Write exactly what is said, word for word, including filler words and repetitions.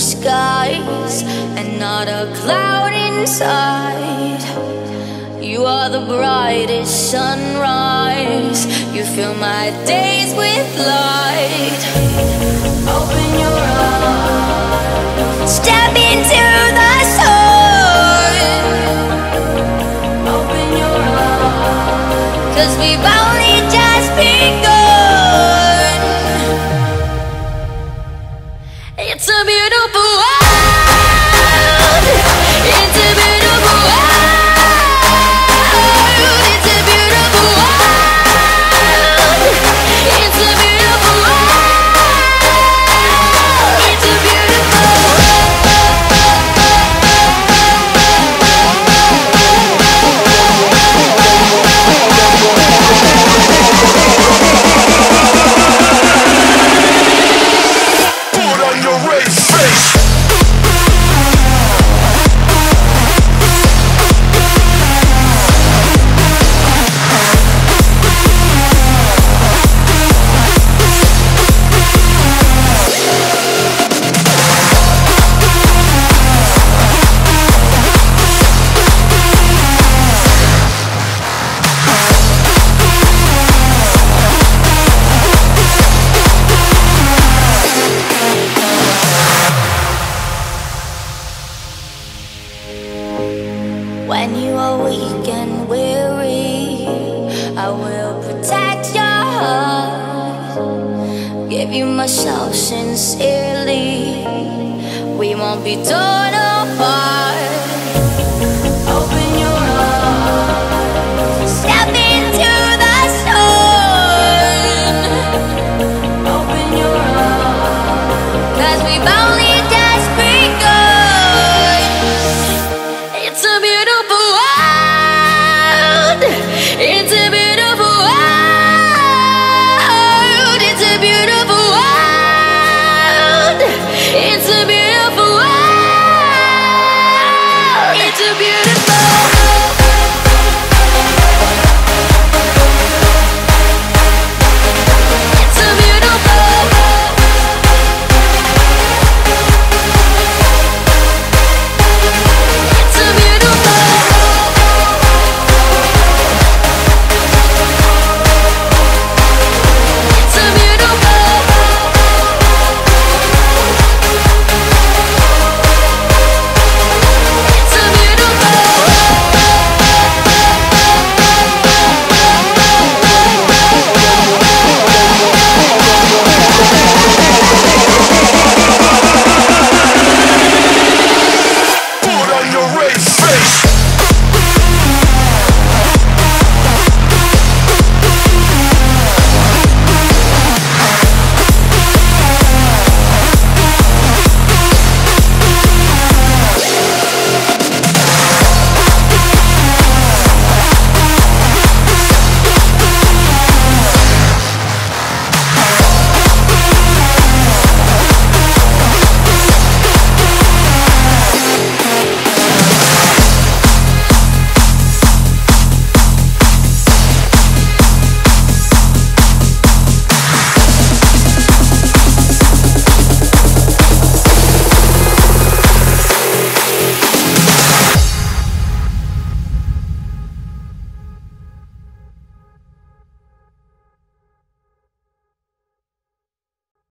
skies and not a cloud inside. You are the brightest sunrise. You fill my days with light. Open your eyes, step into the sun. Open your eyes, 'cause we've only just begun. It's a beautiful world. It's a beautiful world. It's a beautiful world. It's a beautiful world. It's a beautiful Put on your red face. When you are weak and weary, I will protect your heart. Give you myself sincerely. We won't be torn apart.